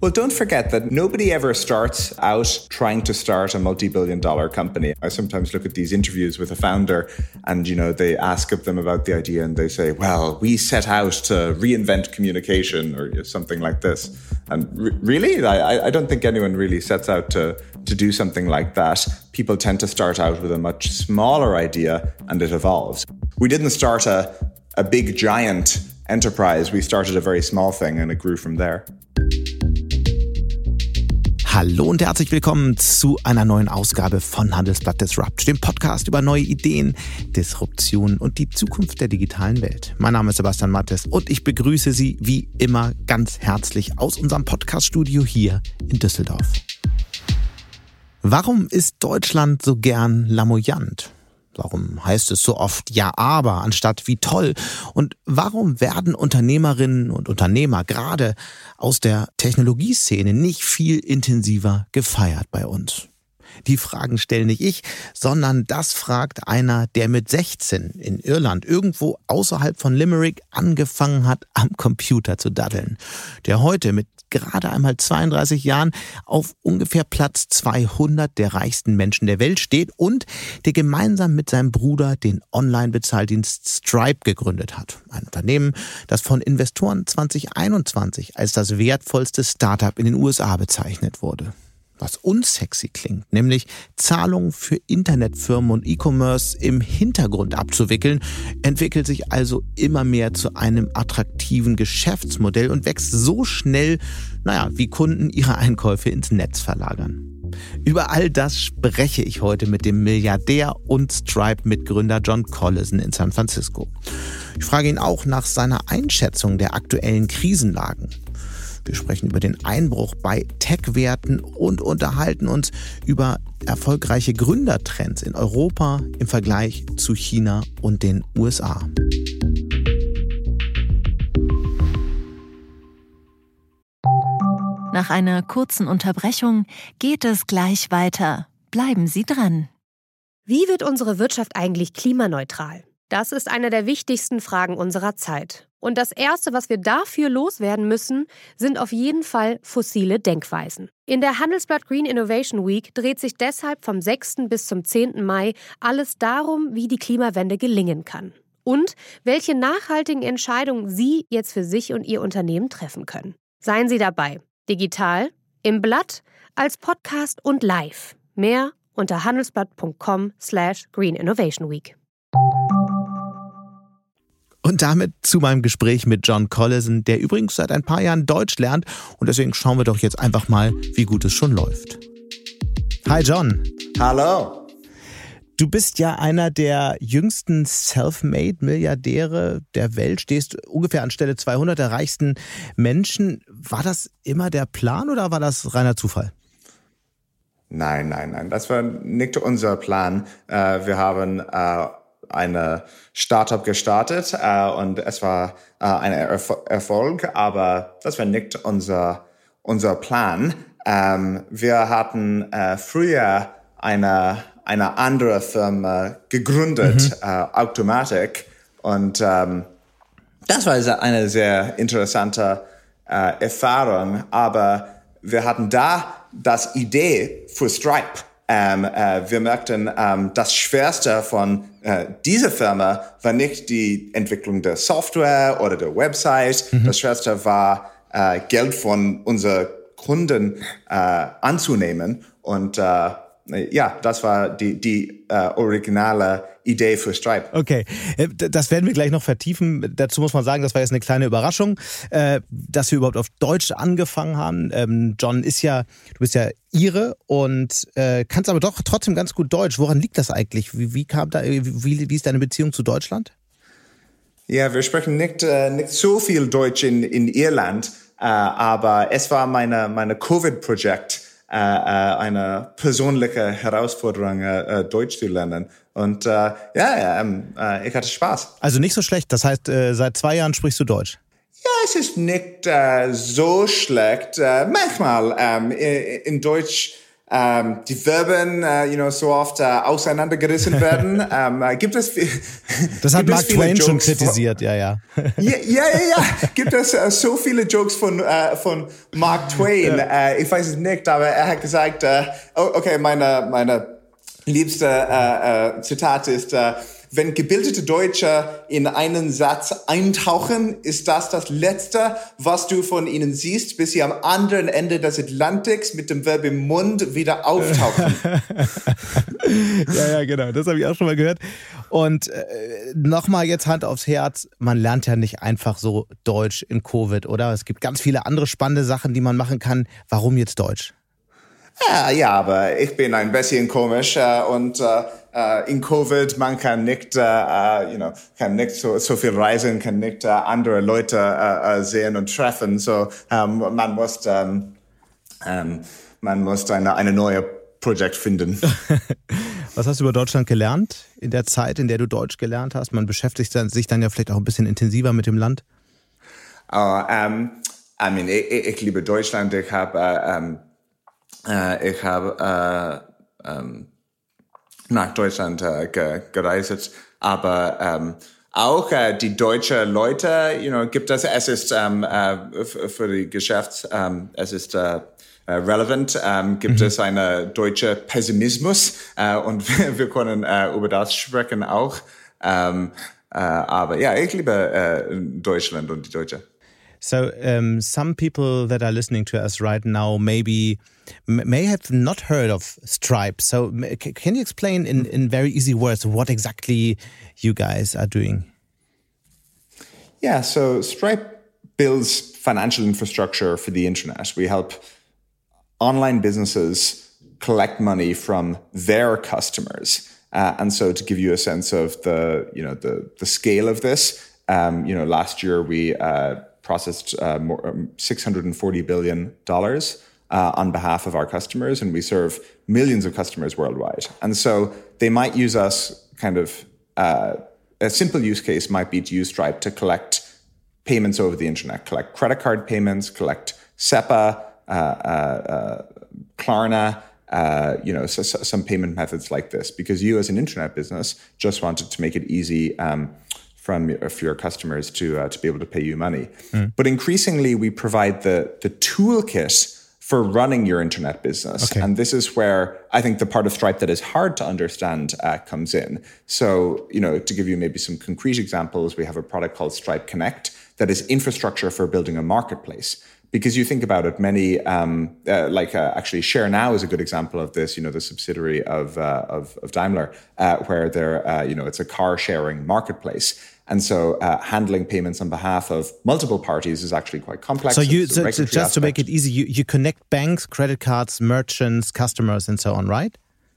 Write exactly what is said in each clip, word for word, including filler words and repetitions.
Well, don't forget that nobody ever starts out trying to start a multi-billion dollar company. I sometimes look at these interviews with a founder and, you know, they ask of them about the idea and they say, well, we set out to reinvent communication or something like this. And re- really, I, I don't think anyone really sets out to, to do something like that. People tend to start out with a much smaller idea and it evolves. We didn't start a, a big giant enterprise. We started a very small thing and it grew from there. Hallo und herzlich willkommen zu einer neuen Ausgabe von Handelsblatt Disrupt, dem Podcast über neue Ideen, Disruption und die Zukunft der digitalen Welt. Mein Name ist Sebastian Mattes und ich begrüße Sie wie immer ganz herzlich aus unserem Podcaststudio hier in Düsseldorf. Warum ist Deutschland so gern lamoyant? Warum heißt es so oft ja aber anstatt wie toll? Und warum werden Unternehmerinnen und Unternehmer gerade aus der Technologieszene nicht viel intensiver gefeiert bei uns? Die Fragen stelle nicht ich, sondern das fragt einer, der mit sechzehn in Irland irgendwo außerhalb von Limerick angefangen hat, am Computer zu daddeln. Der heute mit gerade einmal zweiunddreißig Jahren auf ungefähr Platz zweihundert der reichsten Menschen der Welt steht und der gemeinsam mit seinem Bruder den Online-Bezahldienst Stripe gegründet hat. Ein Unternehmen, das von Investoren zwanzig einundzwanzig als das wertvollste Startup in den U S A bezeichnet wurde. Was unsexy klingt, nämlich Zahlungen für Internetfirmen und E-Commerce im Hintergrund abzuwickeln, entwickelt sich also immer mehr zu einem attraktiven Geschäftsmodell und wächst so schnell, naja, wie Kunden ihre Einkäufe ins Netz verlagern. Über all das spreche ich heute mit dem Milliardär und Stripe-Mitgründer John Collison in San Francisco. Ich frage ihn auch nach seiner Einschätzung der aktuellen Krisenlagen. Wir sprechen über den Einbruch bei Tech-Werten und unterhalten uns über erfolgreiche Gründertrends in Europa im Vergleich zu China und den U S A. Nach einer kurzen Unterbrechung geht es gleich weiter. Bleiben Sie dran. Wie wird unsere Wirtschaft eigentlich klimaneutral? Das ist eine der wichtigsten Fragen unserer Zeit. Und das Erste, was wir dafür loswerden müssen, sind auf jeden Fall fossile Denkweisen. In der Handelsblatt Green Innovation Week dreht sich deshalb vom sechsten bis zum zehnten Mai alles darum, wie die Klimawende gelingen kann. Und welche nachhaltigen Entscheidungen Sie jetzt für sich und Ihr Unternehmen treffen können. Seien Sie dabei. Digital, im Blatt, als Podcast und live. Mehr unter handelsblatt.com slash Green Innovation Week. Und damit zu meinem Gespräch mit John Collison, der übrigens seit ein paar Jahren Deutsch lernt. Und deswegen schauen wir doch jetzt einfach mal, wie gut es schon läuft. Hi John. Hallo. Du bist ja einer der jüngsten Selfmade-Milliardäre der Welt, stehst ungefähr an Stelle zweihundert der reichsten Menschen. War das immer der Plan oder war das reiner Zufall? Nein, nein, nein, das war nicht unser Plan. Wir haben eine Startup gestartet äh, und es war äh, ein Erf- Erfolg, aber das war nicht unser, unser Plan. Ähm, wir hatten äh, früher eine, eine andere Firma gegründet, mhm. äh, Automatic, und ähm, das war eine sehr interessante äh, Erfahrung, aber wir hatten da das Idee für Stripe. Ähm, äh, wir merkten, ähm, das Schwerste von äh, dieser Firma war nicht die Entwicklung der Software oder der Website. Mhm. Das Schwerste war, äh, Geld von unseren Kunden äh, anzunehmen. Und äh, ja, das war die, die äh, originale Idee für Stripe. Okay, das werden wir gleich noch vertiefen. Dazu muss man sagen, das war jetzt eine kleine Überraschung, dass wir überhaupt auf Deutsch angefangen haben. John ist ja, du bist ja Ire und kannst aber doch trotzdem ganz gut Deutsch. Woran liegt das eigentlich? Wie, wie kam da, wie, wie ist deine Beziehung zu Deutschland? Ja, wir sprechen nicht, nicht so viel Deutsch in, in Irland, aber es war meine, meine Covid-Projekt. Äh, eine persönliche Herausforderung, äh, Deutsch zu lernen. Und äh, ja, ja ähm, äh, ich hatte Spaß. Also nicht so schlecht. Das heißt, äh, seit zwei Jahren sprichst du Deutsch? Ja, es ist nicht äh, so schlecht. Äh, manchmal ähm, in Deutsch ähm, die Verben, äh, you know, so oft äh, auseinandergerissen werden. ähm, äh, gibt es Das hat Mark Twain schon kritisiert, von, ja, ja. ja, ja, ja, ja. Gibt es äh, so viele Jokes von, äh, von Mark Twain? Ja. Äh, ich weiß es nicht, aber er hat gesagt, äh, okay, meine, meine liebste äh, äh, Zitat ist, äh, wenn gebildete Deutsche in einen Satz eintauchen, ist das das Letzte, was du von ihnen siehst, bis sie am anderen Ende des Atlantiks mit dem Verb im Mund wieder auftauchen. ja, ja, genau. Das habe ich auch schon mal gehört. Und äh, nochmal jetzt Hand aufs Herz, man lernt ja nicht einfach so Deutsch in Covid, oder? Es gibt ganz viele andere spannende Sachen, die man machen kann. Warum jetzt Deutsch? Ja, ja, aber ich bin ein bisschen komisch äh, und äh, in Covid, man kann nicht, äh, you know, kann nicht so, so viel reisen, kann nicht äh, andere Leute äh, sehen und treffen. So, ähm, man muss, ähm, ähm, man muss eine, eine neue Projekt finden. Was hast du über Deutschland gelernt in der Zeit, in der du Deutsch gelernt hast? Man beschäftigt sich dann ja vielleicht auch ein bisschen intensiver mit dem Land. Oh, um, I mean, ich, ich liebe Deutschland. Ich habe uh, um Uh, ich habe uh, um, nach Deutschland uh, ge- gereist, aber um, auch uh, die deutschen Leute, you know, gibt es, es ist um, uh, f- für die Geschäft, um, es ist uh, uh, relevant, um, gibt mhm. es einen deutschen Pessimismus uh, und wir, wir können uh, über das sprechen auch, um, uh, aber ja, ich liebe uh, Deutschland und die Deutsche. So um, some people that are listening to us right now maybe may have not heard of Stripe. So can you explain in, in very easy words what exactly you guys are doing? Yeah, so Stripe builds financial infrastructure for the internet. We help online businesses collect money from their customers. Uh, and so to give you a sense of the, you know, the, the scale of this, um, you know, last year we uh, processed uh, more, um, six hundred forty billion dollars uh, on behalf of our customers, and we serve millions of customers worldwide. And so they might use us kind of, uh, a simple use case might be to use Stripe to collect payments over the internet, collect credit card payments, collect SEPA, uh, uh, uh, Klarna, uh, you know, so, so some payment methods like this, because you as an internet business just wanted to make it easy um, from for your customers to uh, to be able to pay you money. Mm. But increasingly, we provide the the toolkit for running your internet business. Okay. And this is where I think the part of Stripe that is hard to understand uh, comes in. So, you know, to give you maybe some concrete examples, we have a product called Stripe Connect that is infrastructure for building a marketplace. Because you think about it, many, um, uh, like uh, actually ShareNow is a good example of this, you know, the subsidiary of uh, of, of Daimler, uh, where they're, uh, you know, it's a car sharing marketplace. And so uh, handling payments on behalf of multiple parties is actually quite complex. So you, so, so just aspect. To make it easy, you, you connect banks, credit cards, merchants, customers, and so on, right?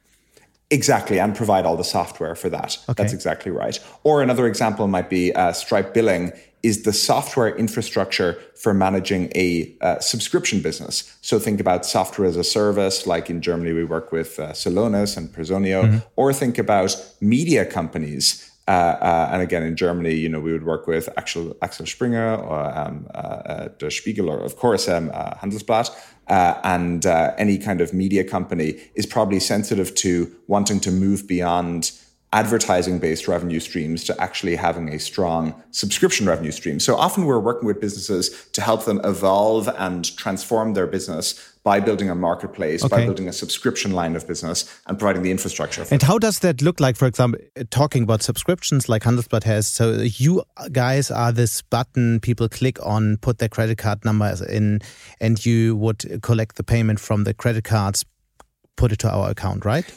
Exactly, and provide all the software for that. Okay. That's exactly right. Or another example might be uh, Stripe Billing is the software infrastructure for managing a uh, subscription business. So think about software as a service, like in Germany we work with uh, Celonis and Personio, mm-hmm. or think about media companies. Uh, uh, and again, in Germany, you know, we would work with Axel, Axel Springer or um, uh, uh, Der Spiegel, or of course, um, uh, Handelsblatt. Uh, and uh, any kind of media company is probably sensitive to wanting to move beyond advertising-based revenue streams to actually having a strong subscription revenue stream. So often we're working with businesses to help them evolve and transform their business by building a marketplace, okay. by building a subscription line of business and providing the infrastructure. For and how does that look like, for example, talking about subscriptions like Handelsblatt has? So you guys are this button people click on, put their credit card numbers in, and you would collect the payment from the credit cards, put it to our account, right?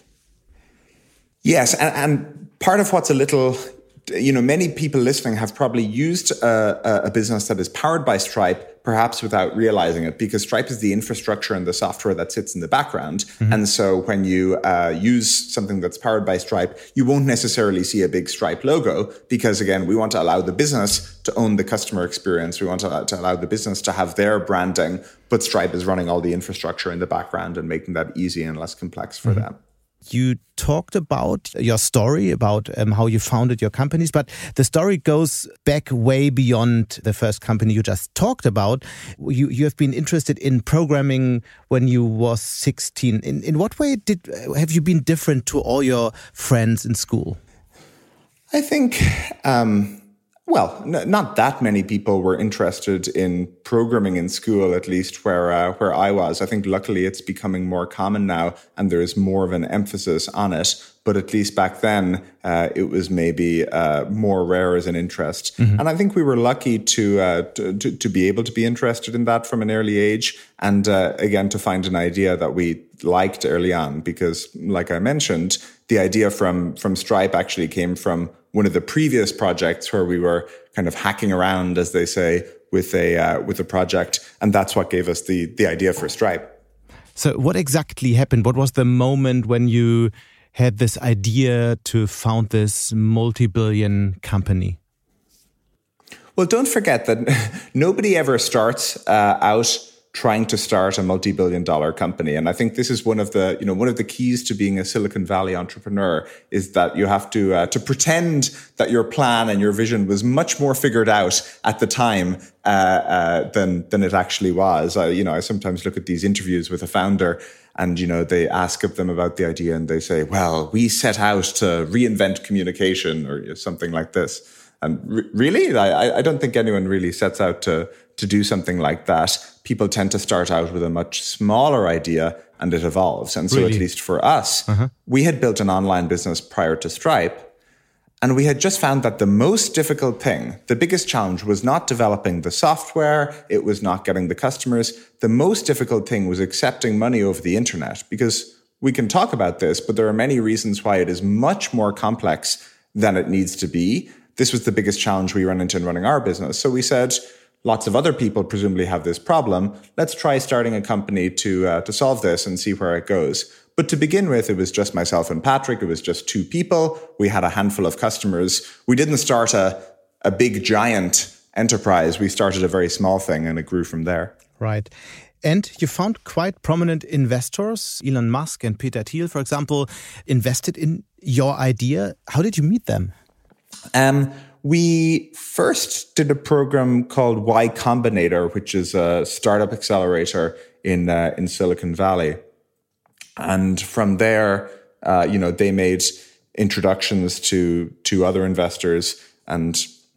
Yes, and, and part of what's a little, you know, many people listening have probably used a, a business that is powered by Stripe, perhaps without realizing it, because Stripe is the infrastructure and the software that sits in the background. Mm-hmm. And so when you uh, use something that's powered by Stripe, you won't necessarily see a big Stripe logo, because again, we want to allow the business to own the customer experience. We want to, to allow the business to have their branding, but Stripe is running all the infrastructure in the background and making that easy and less complex for mm-hmm. them. You talked about your story, about um, how you founded your companies, but the story goes back way beyond the first company you just talked about. You you have been interested in programming when you was sixteen. In in what way did have you been different to all your friends in school? I think, um, well, n- not that many people were interested in programming in school, at least where uh, where I was. I think luckily it's becoming more common now, and there is more of an emphasis on it. But at least back then, uh, it was maybe uh, more rare as an interest. Mm-hmm. And I think we were lucky to, uh, to, to to be able to be interested in that from an early age, and uh, again to find an idea that we liked early on. Because, like I mentioned, the idea from from Stripe actually came from one of the previous projects where we were kind of hacking around, as they say, with a uh, with a project, and that's what gave us the the idea for Stripe. So, what exactly happened? What was the moment when you had this idea to found this multi-billion company? Well, don't forget that nobody ever starts uh, out trying to start a multi-billion dollar company. And I think this is one of the, you know, one of the keys to being a Silicon Valley entrepreneur is that you have to, uh, to pretend that your plan and your vision was much more figured out at the time, uh, uh, than, than it actually was. I, you know, I sometimes look at these interviews with a founder and, you know, they ask of them about the idea and they say, well, we set out to reinvent communication or something like this. And re- really, I, I don't think anyone really sets out to, to do something like that. People tend to start out with a much smaller idea and it evolves. And so really? At least for us, uh-huh. we had built an online business prior to Stripe. And we had just found that the most difficult thing, the biggest challenge was not developing the software. It was not getting the customers. The most difficult thing was accepting money over the internet, because we can talk about this, but there are many reasons why it is much more complex than it needs to be. This was the biggest challenge we ran into in running our business. So we said, lots of other people presumably have this problem. Let's try starting a company to uh, to solve this and see where it goes. But to begin with, it was just myself and Patrick. It was just two people. We had a handful of customers. We didn't start a, a big, giant enterprise. We started a very small thing and it grew from there. Right. And you found quite prominent investors. Elon Musk and Peter Thiel, for example, invested in your idea. How did you meet them? Um, we first did a program called Y Combinator, which is a startup accelerator in uh, in Silicon Valley. And from there, uh, you know, they made introductions to to other investors. And,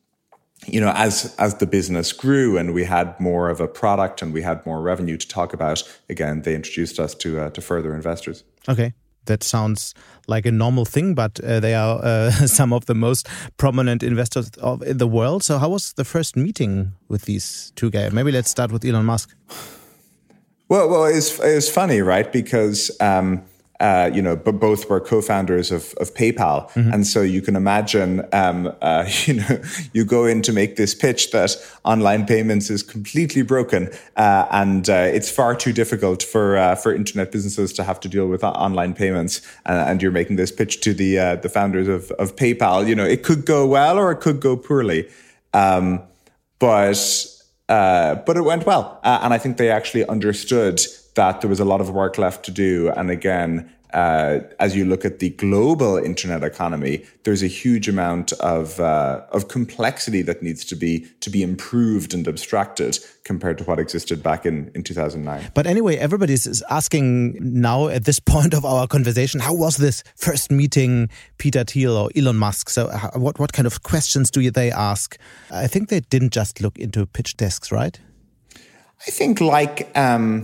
you know, as as the business grew and we had more of a product and we had more revenue to talk about, again, they introduced us to uh, to further investors. Okay. That sounds like a normal thing, but uh, they are uh, some of the most prominent investors of, in the world. So how was the first meeting with these two guys? Maybe let's start with Elon Musk. Well, well, it's it's funny, right? Because um, uh, you know, but both were co-founders of of PayPal, mm-hmm. and so you can imagine, um, uh, you know, you go in to make this pitch that online payments is completely broken, uh, and uh, it's far too difficult for uh, for internet businesses to have to deal with online payments, uh, and you're making this pitch to the uh, the founders of of PayPal. You know, it could go well or it could go poorly, um, but. Uh, but it went well. Uh, and I think they actually understood that there was a lot of work left to do. And again, uh, as you look at the global internet economy, there's a huge amount of uh, of complexity that needs to be to be improved and abstracted compared to what existed back in, in two thousand nine. But anyway, everybody is asking now at this point of our conversation, how was this first meeting Peter Thiel or Elon Musk? So how, what, what kind of questions do they ask? I think they didn't just look into pitch desks, right? I think like... Um,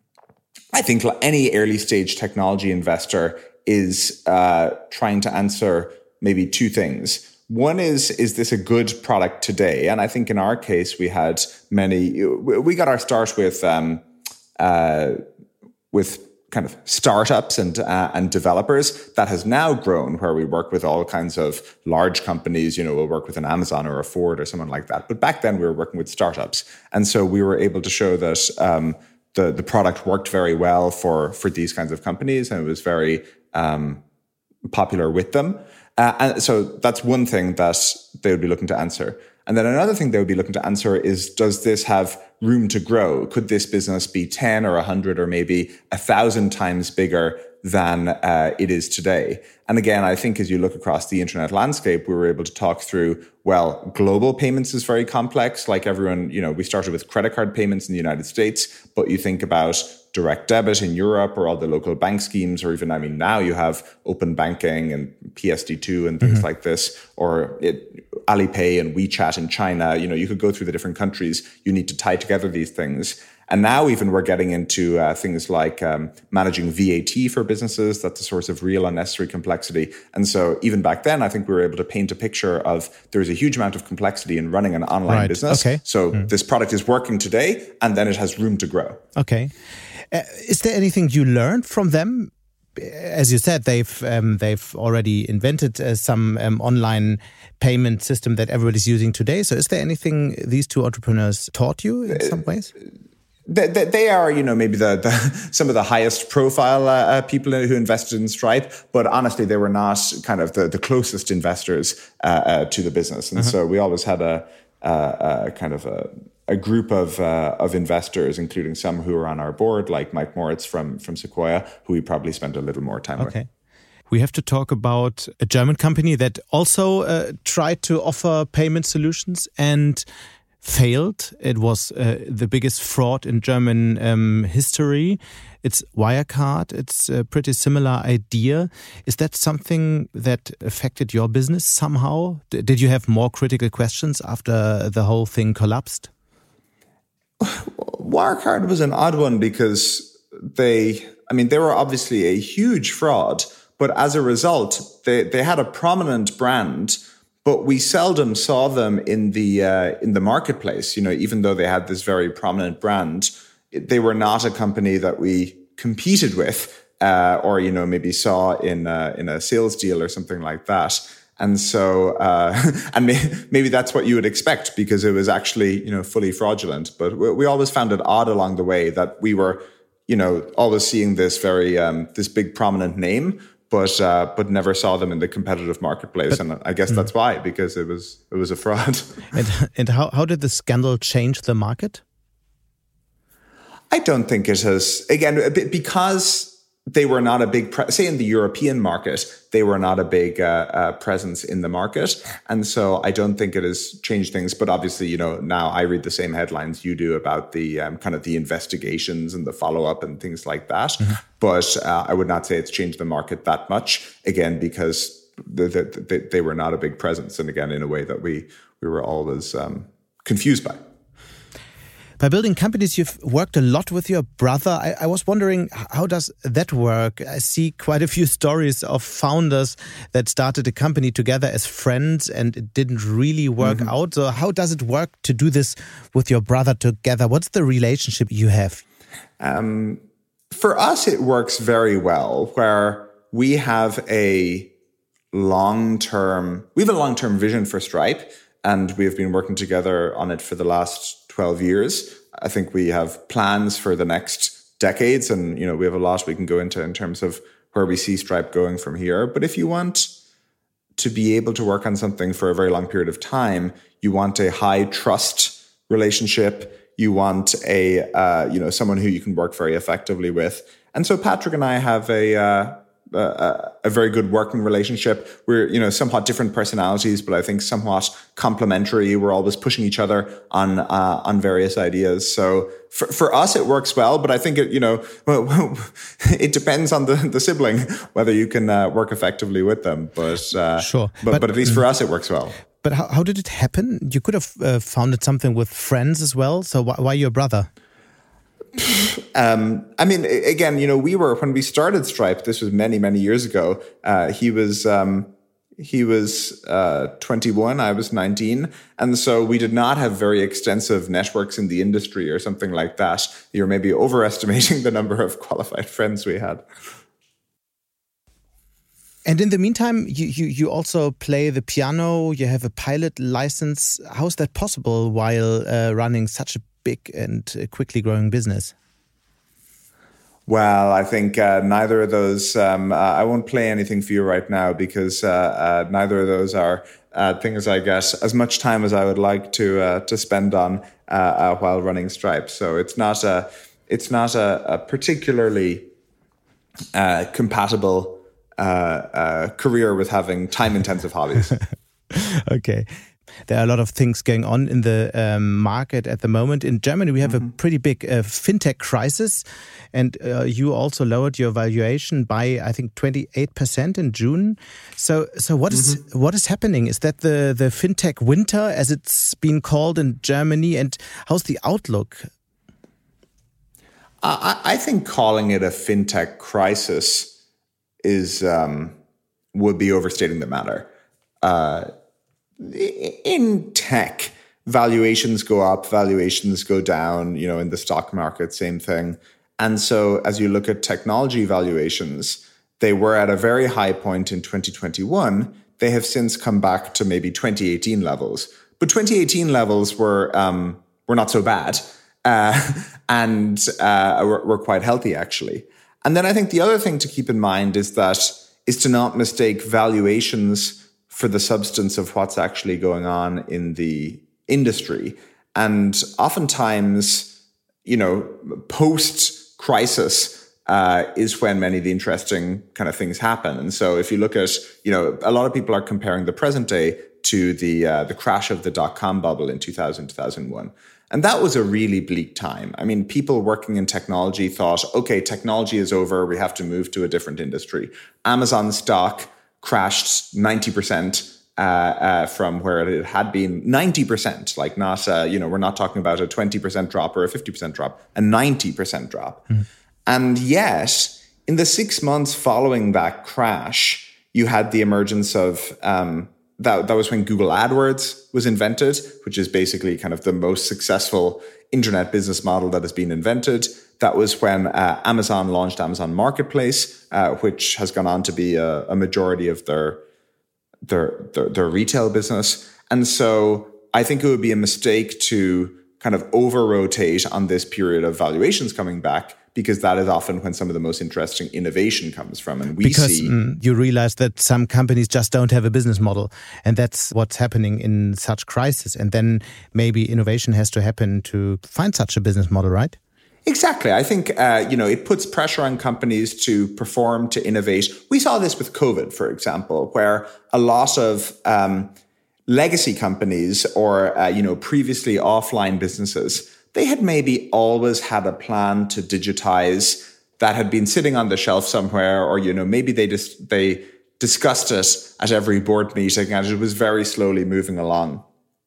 I think any early stage technology investor is uh, trying to answer maybe two things. One is, is this a good product today? And I think in our case, we had many, we got our start with, um, uh, with kind of startups and, uh, and developers. That has now grown where we work with all kinds of large companies. You know, we'll work with an Amazon or a Ford or someone like that. But back then we were working with startups. And so we were able to show that, um, The, the product worked very well for, for these kinds of companies, and it was very um, popular with them. Uh, and so that's one thing that they would be looking to answer. And then another thing they would be looking to answer is, does this have room to grow? Could this business be ten or one hundred or maybe one thousand times bigger than uh, it is today. And again, I think as you look across the internet landscape, we were able to talk through, well, global payments is very complex. Like everyone, you know, we started with credit card payments in the United States, but you think about direct debit in Europe or all the local bank schemes, or even, I mean, now you have open banking and P S D two and things mm-hmm. like this, or it, Alipay and WeChat in China. You know, you could go through the different countries. You need to tie together these things. And now even we're getting into uh, things like um, managing V A T for businesses. That's a source of real unnecessary complexity. And so even back then, I think we were able to paint a picture of there's a huge amount of complexity in running an online right. business. Okay. So mm. this product is working today, and then it has room to grow. Okay. Uh, is there anything you learned from them? As you said, they've um, they've already invented uh, some um, online payment system that everybody's using today. So is there anything these two entrepreneurs taught you in some ways? They, they, they are, you know, maybe the, the some of the highest profile uh, people who invested in Stripe, but honestly, they were not kind of the, the closest investors uh, uh, to the business. And uh-huh. so we always had a, a, a kind of a, a group of uh, of investors, including some who are on our board, like Mike Moritz from, from Sequoia, who we probably spent a little more time okay. with. We have to talk about a German company that also uh, tried to offer payment solutions and failed. It was uh, the biggest fraud in German um, history. It's Wirecard. It's a pretty similar idea. Is that something that affected your business somehow? D- did you have more critical questions after the whole thing collapsed? Wirecard was an odd one because they, I mean, they were obviously a huge fraud, but as a result, they, they had a prominent brand, but we seldom saw them in the uh, in the marketplace. You know, even though they had this very prominent brand, they were not a company that we competed with, uh, or you know, maybe saw in uh, in a sales deal or something like that. And so, uh, and may, maybe that's what you would expect because it was actually you know fully fraudulent. But we, we always found it odd along the way that we were, you know, always seeing this very um, this big prominent name. But uh, but never saw them in the competitive marketplace, but, and I guess mm. that's why, because it was it was a fraud. And and how how did the scandal change the market? I don't think it has. Again, because they were not a big pre- say in the European market, they were not a big uh, uh, presence in the market, and so I don't think it has changed things. But obviously, you know, now I read the same headlines you do about the um, kind of the investigations and the follow up and things like that. Mm-hmm. But uh, I would not say it's changed the market that much. Again, because the, the, the, they were not a big presence, and again, in a way that we we were always um, confused by. By building companies, you've worked a lot with your brother. I, I was wondering, how does that work? I see quite a few stories of founders that started a company together as friends and it didn't really work mm-hmm. out. So how does it work to do this with your brother together? What's the relationship you have? Um, for us, it works very well, where we have a long-term, we have a long-term vision for Stripe, and we've been working together on it for the last twelve years. I think we have plans for the next decades, and you know we have a lot we can go into in terms of where we see Stripe going from here. But if you want to be able to work on something for a very long period of time, you want a high trust relationship. You want a uh, you know someone who you can work very effectively with. And so Patrick and I have a uh, a, a very good working relationship. We're, you know, somewhat different personalities, but I think somewhat complementary. We're always pushing each other on, uh, on various ideas. So for, for us, it works well, but I think it, you know, it depends on the, the sibling, whether you can uh, work effectively with them. But, uh, sure. But, but, but at least for us, it works well. But how, how did it happen? You could have uh, founded something with friends as well. So why, why your brother? Um, I mean, again, you know, we were, when we started Stripe, this was many, many years ago, uh, he was, um, he was, uh, twenty-one, I was nineteen. And so we did not have very extensive networks in the industry or something like that. You're maybe overestimating the number of qualified friends we had. And in the meantime, you, you, you also play the piano, you have a pilot license. How is that possible while uh, running such a big and quickly growing business? Well, I think uh, neither of those, um, uh, I won't play anything for you right now because uh, uh, neither of those are uh, things I get as much time as I would like to uh, to spend on uh, uh, while running Stripe. So it's not a, it's not a, a particularly uh, compatible uh, uh, career with having time-intensive hobbies. Okay. There are a lot of things going on in the um, market at the moment. In Germany, we have mm-hmm. a pretty big uh, fintech crisis. And uh, you also lowered your valuation by, I think, twenty-eight percent in June. So so what is mm-hmm. what is happening? Is that the, the fintech winter, as it's been called in Germany? And how's the outlook? I, I think calling it a fintech crisis is um, would be overstating the matter. Uh In tech, valuations go up, valuations go down, you know, in the stock market, same thing. And so as you look at technology valuations, they were at a very high point in twenty twenty-one. They have since come back to maybe twenty eighteen levels. But twenty eighteen levels were um, were not so bad uh, and uh, were, were quite healthy, actually. And then I think the other thing to keep in mind is that is to not mistake valuations for the substance of what's actually going on in the industry. And oftentimes, you know, post-crisis uh, is when many of the interesting kind of things happen. And so if you look at, you know, a lot of people are comparing the present day to the uh, the crash of the dot-com bubble in two thousand, two thousand one. And that was a really bleak time. I mean, people working in technology thought, okay, technology is over, we have to move to a different industry. Amazon stock crashed ninety percent uh, uh, from where it had been. ninety percent, like not, uh, you know, we're not talking about a twenty percent drop or a fifty percent drop, a ninety percent drop. Mm. And yet, in the six months following that crash, you had the emergence of, um, that, that was when Google AdWords was invented, which is basically kind of the most successful internet business model that has been invented. That was when uh, Amazon launched Amazon Marketplace, uh, which has gone on to be a, a majority of their, their their their retail business. And so I think it would be a mistake to kind of over-rotate on this period of valuations coming back, because that is often when some of the most interesting innovation comes from. And we because, see... Mm, you realize that some companies just don't have a business model. And that's what's happening in such crisis. And then maybe innovation has to happen to find such a business model, right? Exactly. I think, uh, you know, it puts pressure on companies to perform, to innovate. We saw this with COVID, for example, where a lot of um, legacy companies or, uh, you know, previously offline businesses, they had maybe always had a plan to digitize that had been sitting on the shelf somewhere, or, you know, maybe they just, they discussed it at every board meeting and it was very slowly moving along.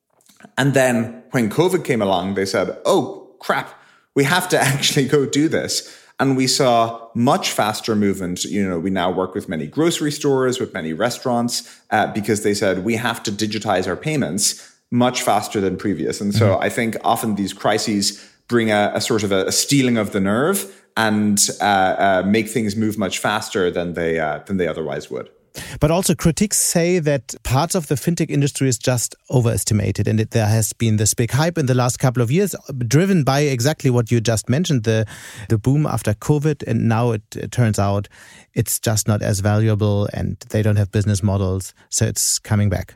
And then when COVID came along, they said, oh, crap. We have to actually go do this. And we saw much faster movement. You know, we now work with many grocery stores, with many restaurants, uh, because they said we have to digitize our payments much faster than previous. And so mm-hmm. I think often these crises bring a, a sort of a, a stealing of the nerve and uh, uh, make things move much faster than they uh, than they otherwise would. But also critics say that parts of the fintech industry is just overestimated, and it, there has been this big hype in the last couple of years driven by exactly what you just mentioned, the the boom after COVID, and now it, it turns out it's just not as valuable and they don't have business models, so it's coming back.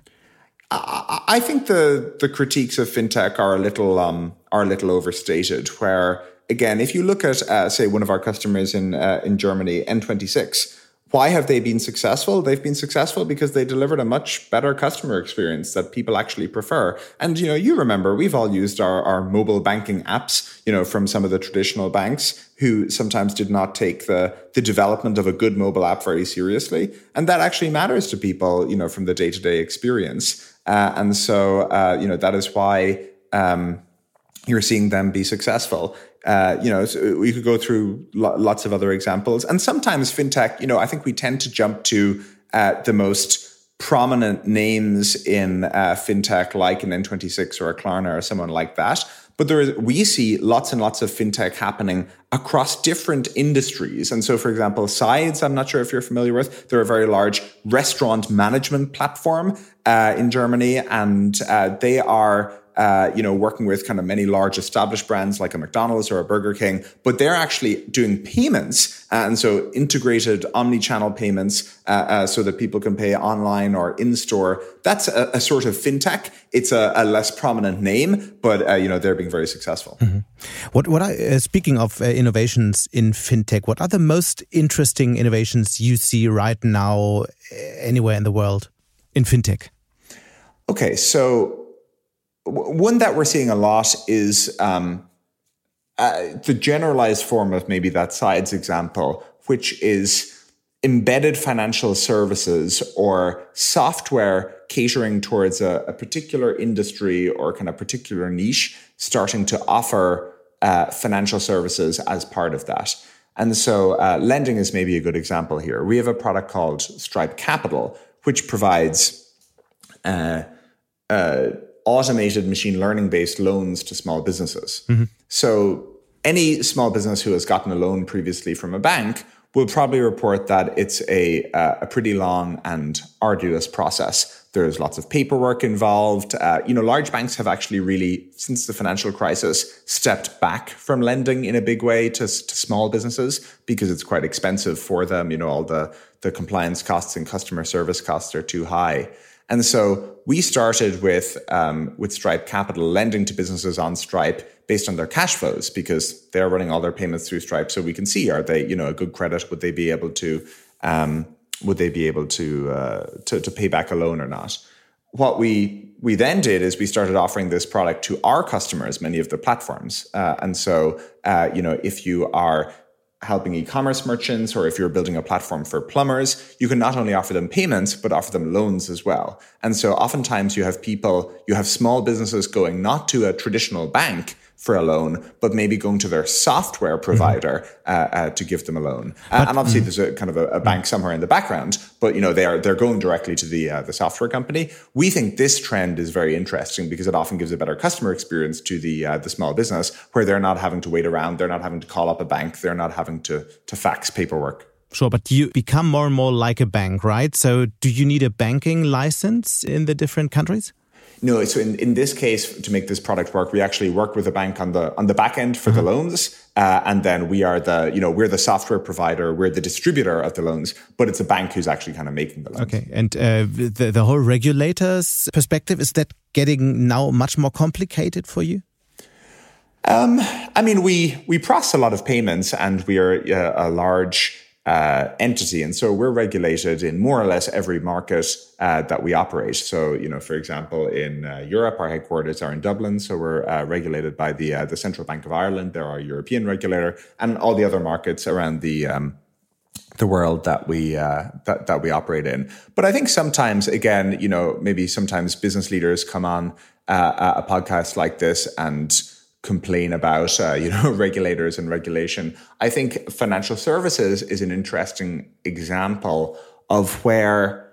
I, I think the the critiques of fintech are a little um are a little overstated, where again, if you look at uh, say one of our customers in uh, in Germany, N twenty-six, why have they been successful? They've been successful because they delivered a much better customer experience that people actually prefer. And, you know, you remember we've all used our, our mobile banking apps, you know, from some of the traditional banks who sometimes did not take the, the development of a good mobile app very seriously. And that actually matters to people, you know, from the day-to-day experience. Uh, and so, uh, you know, that is why um, you're seeing them be successful. Uh, you know, so we could go through lo- lots of other examples. And sometimes fintech, you know, I think we tend to jump to uh, the most prominent names in uh, fintech, like an N twenty-six or a Klarna or someone like that. But there is, we see lots and lots of fintech happening across different industries. And so, for example, Sides, I'm not sure if you're familiar with, they're a very large restaurant management platform uh, in Germany. And uh, they are uh, you know, working with kind of many large established brands like a McDonald's or a Burger King, but they're actually doing payments. Uh, and so integrated omni-channel payments uh, uh, so that people can pay online or in-store. That's a, a sort of fintech. It's a, a less prominent name, but, uh, you know, they're being very successful. Mm-hmm. What, what I, uh, speaking of uh, innovations in fintech, what are the most interesting innovations you see right now anywhere in the world in fintech? Okay, so w- one that we're seeing a lot is um, uh, the generalized form of maybe that sides example, which is embedded financial services or software catering towards a, a particular industry or kind of particular niche, starting to offer uh, financial services as part of that. And so uh, lending is maybe a good example here. We have a product called Stripe Capital, which provides uh, uh, automated machine learning-based loans to small businesses. Mm-hmm. So any small business who has gotten a loan previously from a bank will probably report that it's a, uh, a pretty long and arduous process. There's lots of paperwork involved. Uh, you know, large banks have actually really, since the financial crisis, stepped back from lending in a big way to, to small businesses because it's quite expensive for them. You know, all the, the compliance costs and customer service costs are too high. And so we started with um, with Stripe Capital, lending to businesses on Stripe based on their cash flows because they're running all their payments through Stripe. So we can see, are they, you know, a good credit? Would they be able to um, would they be able to, uh, to to pay back a loan or not? What we we then did is we started offering this product to our customers, many of the platforms. Uh, and so, uh, you know, if you are helping e-commerce merchants, or if you're building a platform for plumbers, you can not only offer them payments, but offer them loans as well. And so oftentimes you have people, you have small businesses going not to a traditional bank for a loan, but maybe going to their software provider mm-hmm. uh, uh, to give them a loan. Uh, but, and obviously mm-hmm. there's a kind of a, a bank somewhere in the background, but you know they are they're going directly to the uh, the software company. We think this trend is very interesting because it often gives a better customer experience to the uh, the small business, where they're not having to wait around, they're not having to call up a bank, they're not having to to fax paperwork. Sure, but you become more and more like a bank, right? So do you need a banking license in the different countries? No, so in, in this case, to make this product work, we actually work with a bank on the on the back end for uh-huh. the loans, uh, and then we are the you know we're the software provider, we're the distributor of the loans, but it's a bank who's actually kind of making the loans. Okay, and uh, the the whole regulators' perspective, is that getting now much more complicated for you? Um, I mean, we we process a lot of payments, and we are uh, a large Uh, entity. And so we're regulated in more or less every market uh, that we operate. So, you know, for example, in uh, Europe, our headquarters are in Dublin. So we're uh, regulated by the uh, the Central Bank of Ireland. They're our European regulator, and all the other markets around the um, the world that we uh, that that we operate in. But I think sometimes, again, you know, maybe sometimes business leaders come on uh, a podcast like this and complain about, uh, you know, regulators and regulation. I think financial services is an interesting example of where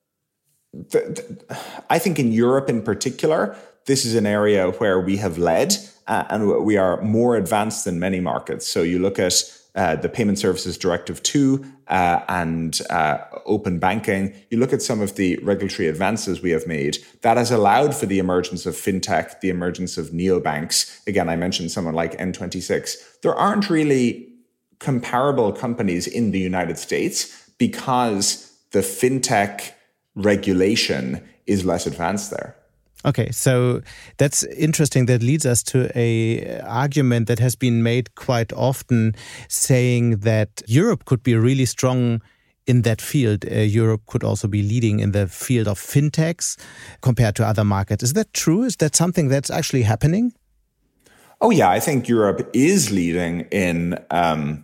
the, the, I think in Europe in particular, this is an area where we have led uh, and we are more advanced than many markets. So you look at uh, the Payment Services Directive two uh, and uh, open banking. You look at some of the regulatory advances we have made that has allowed for the emergence of fintech, the emergence of neobanks. Again, I mentioned someone like N twenty-six. There aren't really comparable companies in the United States because the fintech regulation is less advanced there. Okay, so that's interesting. That leads us to a argument that has been made quite often, saying that Europe could be really strong in that field. Uh, Europe could also be leading in the field of fintechs compared to other markets. Is that true? Is that something that's actually happening? Oh yeah, I think Europe is leading in um,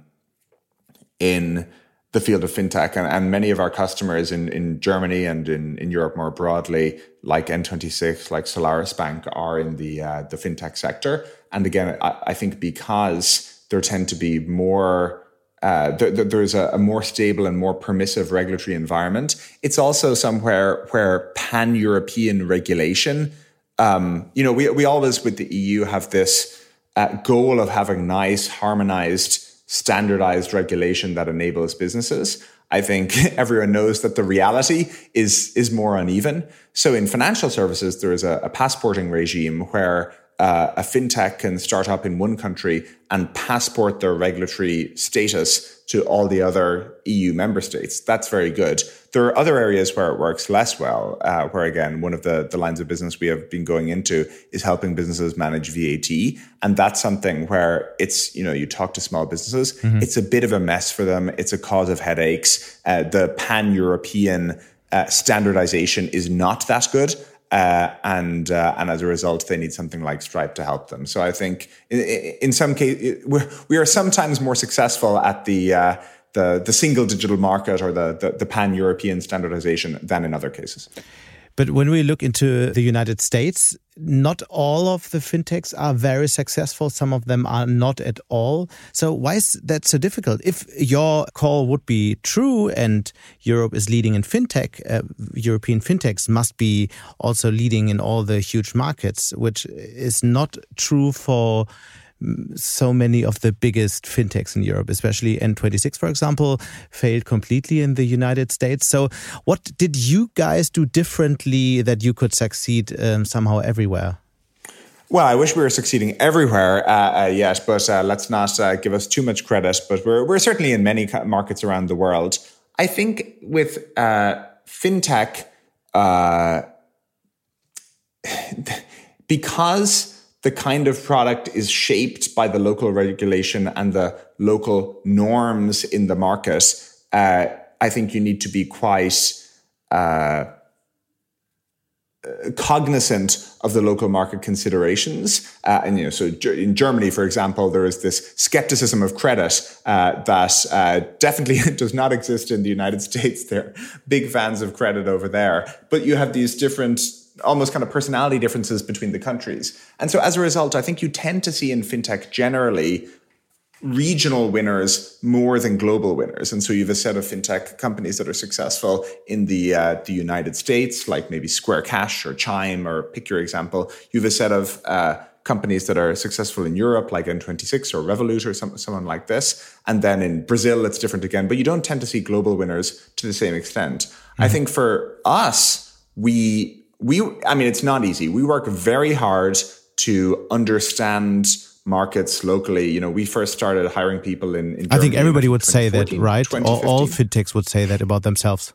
in the field of fintech, and, and many of our customers in, in Germany and in, in Europe more broadly, like N twenty-six, like Solaris Bank, are in the uh, the fintech sector. And again, I, I think because there tend to be more, uh, th- th- there's a, a more stable and more permissive regulatory environment. It's also somewhere where pan-European regulation, um, you know, we we always with the E U have this uh, goal of having nice, harmonized standardized regulation that enables businesses. I think everyone knows that the reality is, is more uneven. So in financial services, there is a, a passporting regime where uh, a fintech can start up in one country and passport their regulatory status to all the other E U member states. That's very good. There are other areas where it works less well, uh, where again, one of the, the lines of business we have been going into is helping businesses manage V A T. And that's something where it's, you know, you talk to small businesses, mm-hmm. it's a bit of a mess for them. It's a cause of headaches. Uh, the pan-European uh, standardization is not that good. Uh, and uh, and as a result, they need something like Stripe to help them. So I think in, in some cases, we are sometimes more successful at the uh, the the single digital market or the, the, the pan-European standardization than in other cases. But when we look into the United States, not all of the fintechs are very successful. Some of them are not at all. So why is that so difficult? If your call would be true and Europe is leading in fintech, uh, European fintechs must be also leading in all the huge markets, which is not true for so many of the biggest fintechs in Europe, especially N twenty-six, for example, failed completely in the United States. So what did you guys do differently that you could succeed um, somehow everywhere? Well, I wish we were succeeding everywhere uh, uh, yet, but uh, let's not uh, give us too much credit. But we're, we're certainly in many markets around the world. I think with uh, fintech, uh, because the kind of product is shaped by the local regulation and the local norms in the market, uh, I think you need to be quite uh, cognizant of the local market considerations. Uh, and, you know, so in Germany, for example, there is this skepticism of credit uh, that uh, definitely does not exist in the United States. They're big fans of credit over there. But you have these different almost kind of personality differences between the countries. And so as a result, I think you tend to see in fintech generally regional winners more than global winners. And so you have a set of fintech companies that are successful in the uh, the United States, like maybe Square Cash or Chime, or pick your example. You have a set of uh, companies that are successful in Europe, like N twenty-six or Revolut or some, someone like this. And then in Brazil, it's different again. But you don't tend to see global winners to the same extent. Mm-hmm. I think for us, we... We, I mean, it's not easy. We work very hard to understand markets locally. You know, we first started hiring people in, in Germany. I think everybody would say that, right? All, all fintechs would say that about themselves.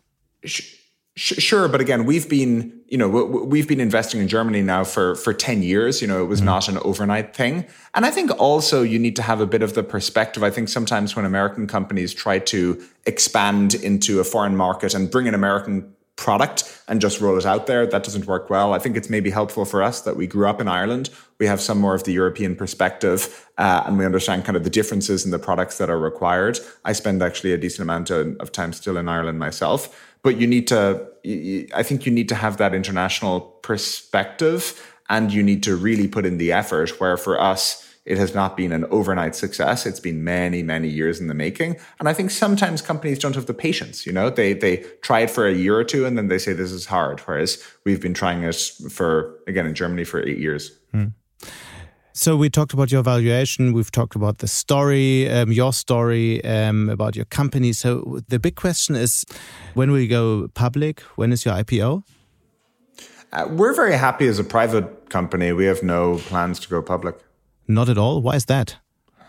Sure, but again, we've been, you know, we've been investing in Germany now for for ten years. You know, it was mm-hmm. not an overnight thing. And I think also you need to have a bit of the perspective. I think sometimes when American companies try to expand into a foreign market and bring an American product and just roll it out there, that doesn't work well. I think it's maybe helpful for us that we grew up in Ireland. We have some more of the European perspective uh, and we understand kind of the differences in the products that are required. I spend actually a decent amount of, of time still in Ireland myself, but you need to, I think you need to have that international perspective and you need to really put in the effort, where for us, it has not been an overnight success. It's been many, many years in the making. And I think sometimes companies don't have the patience. You know, they they try it for a year or two and then they say this is hard. Whereas we've been trying it for, again, in Germany for eight years. Hmm. So we talked about your valuation. We've talked about the story, um, your story, um, about your company. So the big question is, when will you go public? When is your I P O? Uh, we're very happy as a private company. We have no plans to go public. Not at all? Why is that?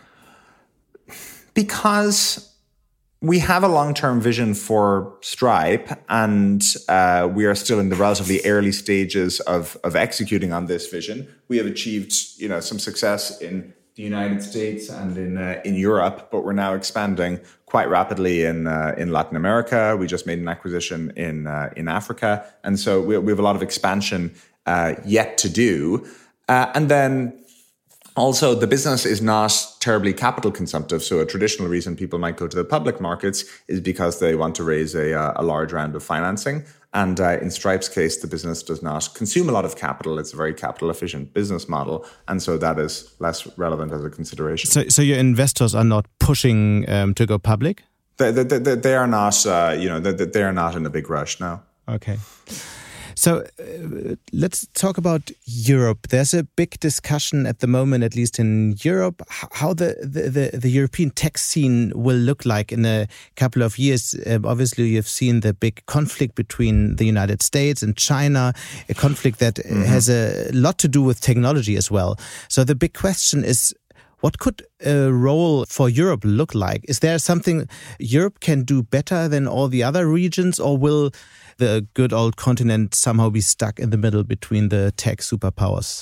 Because we have a long-term vision for Stripe and uh, we are still in the relatively early stages of, of executing on this vision. We have achieved, you know, some success in the United States and in uh, in Europe, but we're now expanding quite rapidly in uh, in Latin America. We just made an acquisition in uh, in Africa. And so we, we have a lot of expansion uh, yet to do. Uh, and then also, the business is not terribly capital consumptive. So a traditional reason people might go to the public markets is because they want to raise a, a large round of financing. And uh, in Stripe's case, the business does not consume a lot of capital. It's a very capital efficient business model. And so that is less relevant as a consideration. So, so your investors are not pushing um, to go public? They, they, they, they are not, uh, you know, they, they are not in a big rush now. Okay. So uh, let's talk about Europe. There's a big discussion at the moment, at least in Europe, how the, the, the, the European tech scene will look like in a couple of years. Uh, obviously, you've seen the big conflict between the United States and China, a conflict that mm-hmm. has a lot to do with technology as well. So the big question is, what could a role for Europe look like? Is there something Europe can do better than all the other regions, or will the good old continent somehow be stuck in the middle between the tech superpowers?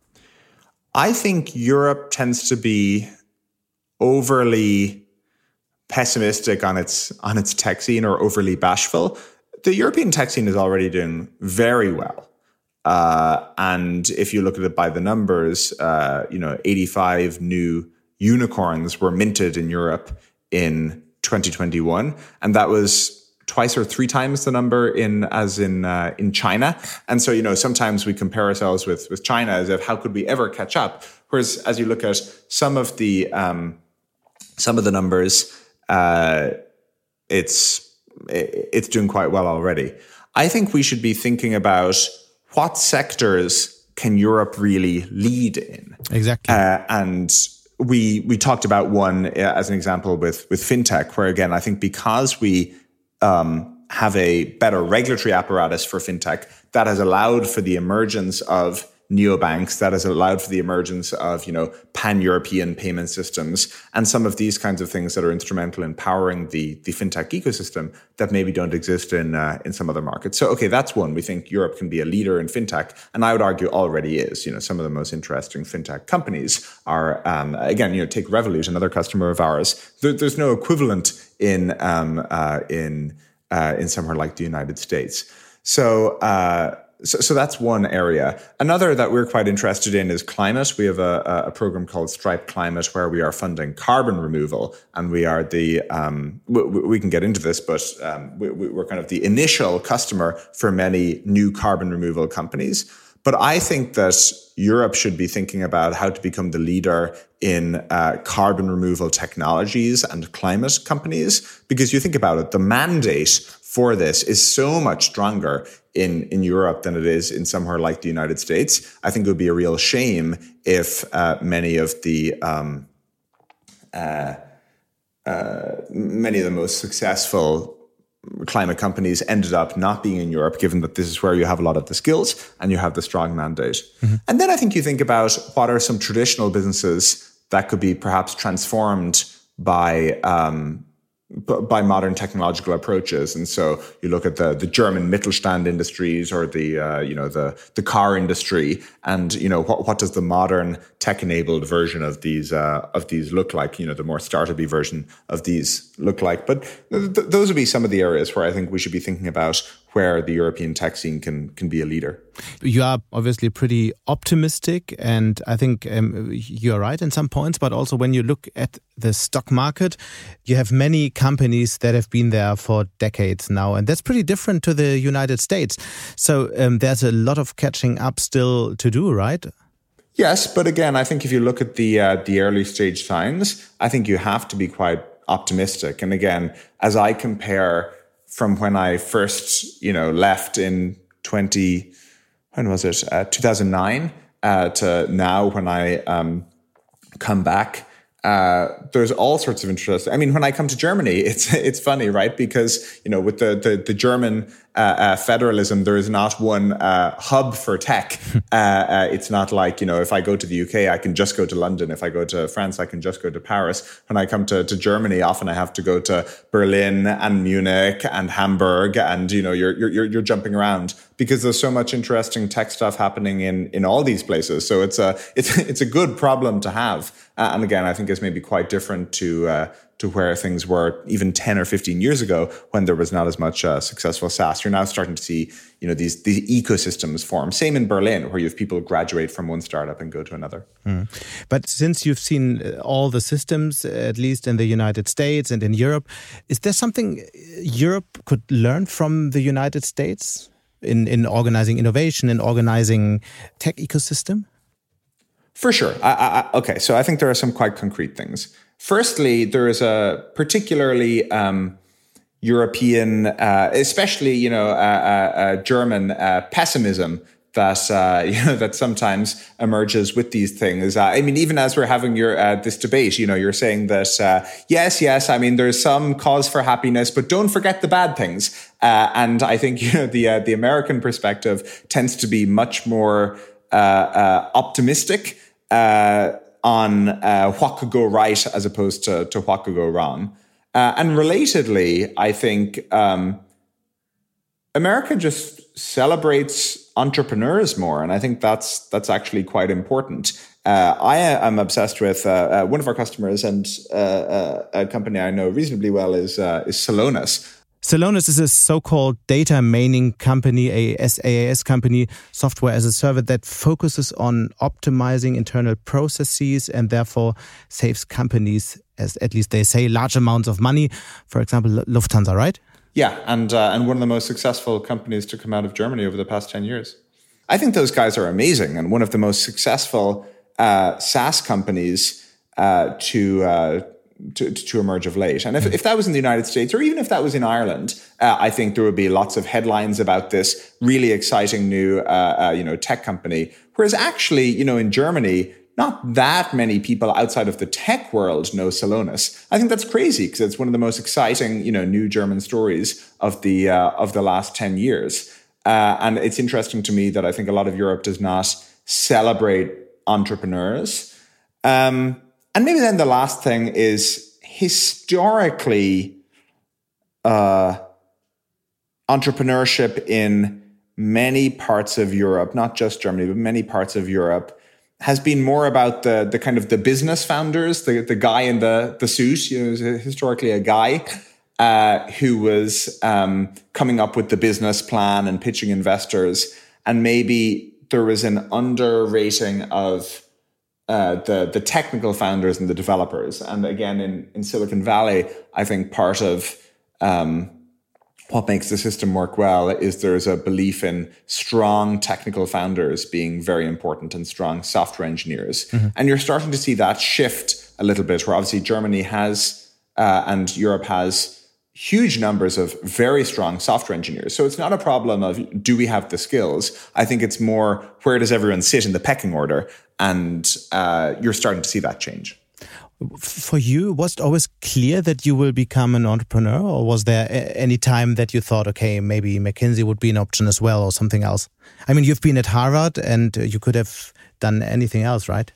I think Europe tends to be overly pessimistic on its on its tech scene, or overly bashful. The European tech scene is already doing very well. Uh, and if you look at it by the numbers, uh, you know, eighty-five new unicorns were minted in Europe in twenty twenty-one. And that was twice or three times the number in as in uh, in China. And so, you know, sometimes we compare ourselves with, with China as if how could we ever catch up? Whereas as you look at some of the um, some of the numbers, uh, it's it's doing quite well already. I think we should be thinking about what sectors can Europe really lead in? Exactly. Uh, and we we talked about one uh, as an example with, with fintech, where again, I think because we um, have a better regulatory apparatus for fintech, that has allowed for the emergence of neobanks, that has allowed for the emergence of, you know, pan-European payment systems, and some of these kinds of things that are instrumental in powering the, the fintech ecosystem that maybe don't exist in uh, in some other markets. So, okay, that's one. We think Europe can be a leader in fintech, and I would argue already is. You know, some of the most interesting fintech companies are, um, again, you know, take Revolut, another customer of ours. There, there's no equivalent in um, uh, in uh, in somewhere like the United States. So. Uh, So, so that's one area. Another that we're quite interested in is climate. We have a, a program called Stripe Climate, where we are funding carbon removal, and we are the um, we, we can get into this, but um, we, we're kind of the initial customer for many new carbon removal companies. But I think that Europe should be thinking about how to become the leader in uh, carbon removal technologies and climate companies, because you think about it, the mandate for this is so much stronger in, in Europe than it is in somewhere like the United States. I think it would be a real shame if uh, many of the um, uh, uh, many of the most successful climate companies ended up not being in Europe, given that this is where you have a lot of the skills and you have the strong mandate. Mm-hmm. And then I think you think about what are some traditional businesses that could be perhaps transformed by um, by modern technological approaches. And so you look at the the German Mittelstand industries, or the uh, you know the the car industry, and you know what what does the modern tech-enabled version of these uh, of these look like? You know, the more startup-y version of these look like. But th- th- those would be some of the areas where I think we should be thinking about where the European tech scene can can be a leader. You are obviously pretty optimistic, and I think um, you are right in some points, but also when you look at the stock market, you have many companies that have been there for decades now, and that's pretty different to the United States. So um, there's a lot of catching up still to do, right? Yes, but again, I think if you look at the uh, the early stage signs, I think you have to be quite optimistic. And again, as I compare from when I first, you know, left in twenty, when was it, uh, two thousand nine, uh, to now when I um, come back, uh, there's all sorts of interest. I mean, when I come to Germany, it's it's funny, right? Because, you know, with the the, the German uh, uh, federalism, there is not one uh, hub for tech. uh, uh, it's not like, you know, if I go to the U K, I can just go to London. If I go to France, I can just go to Paris. When I come to, to Germany, often I have to go to Berlin and Munich and Hamburg, and, you know, you're you're you're jumping around because there's so much interesting tech stuff happening in in all these places. So it's a it's it's a good problem to have. Uh, and again, I think it's maybe quite different to uh, to where things were even ten or fifteen years ago, when there was not as much uh, successful SaaS. You're now starting to see, you know, these these ecosystems form. Same in Berlin, where you have people graduate from one startup and go to another. Mm. But since you've seen all the systems, at least in the United States and in Europe, is there something Europe could learn from the United States in, in organizing innovation, in organizing tech ecosystem? For sure. I, I, okay, so I think there are some quite concrete things. Firstly, there is a particularly um, European, uh, especially, you know, uh, uh, uh, German uh, pessimism that, uh, you know, that sometimes emerges with these things. Uh, I mean, even as we're having your, uh, this debate, you know, you're saying that, uh, yes, yes, I mean, there's some cause for happiness, but don't forget the bad things. Uh, and I think, you know, the, uh, the American perspective tends to be much more, uh, uh, optimistic, uh, on, uh, what could go right as opposed to, to what could go wrong. Uh, and relatedly, I think, um, America just celebrates entrepreneurs more, and I think that's that's actually quite important. Uh, I am obsessed with uh, uh, one of our customers, and uh, uh, a company I know reasonably well is uh, is Celonis. Celonis is a so-called data mining company, a SaaS company, software as a service that focuses on optimizing internal processes and therefore saves companies, as at least they say, large amounts of money. For example, Lufthansa, right? Yeah, and uh, and one of the most successful companies to come out of Germany over the past ten years. I think those guys are amazing, and one of the most successful uh, SaaS companies uh, to, uh, to to emerge of late. And if, if that was in the United States, or even if that was in Ireland, uh, I think there would be lots of headlines about this really exciting new uh, uh, you know tech company. Whereas actually, you know, in Germany, not that many people outside of the tech world know Celonis. I think that's crazy because it's one of the most exciting, you know, new German stories of the uh, of the last ten years. Uh, and it's interesting to me that I think a lot of Europe does not celebrate entrepreneurs. Um, and maybe then the last thing is historically, uh, entrepreneurship in many parts of Europe, not just Germany, but many parts of Europe, has been more about the the kind of the business founders, the the guy in the the suit, you know, historically a guy uh, who was um, coming up with the business plan and pitching investors, and maybe there was an underrating of uh, the the technical founders and the developers. And again, in in Silicon Valley, I think part of um, what makes the system work well is there's a belief in strong technical founders being very important and strong software engineers. Mm-hmm. And you're starting to see that shift a little bit, where obviously Germany has uh, and Europe has huge numbers of very strong software engineers. So it's not a problem of do we have the skills? I think it's more where does everyone sit in the pecking order? And uh, you're starting to see that change. For you, was it always clear that you will become an entrepreneur, or was there any time that you thought, okay, maybe McKinsey would be an option as well, or something else? I mean, you've been at Harvard and you could have done anything else, right?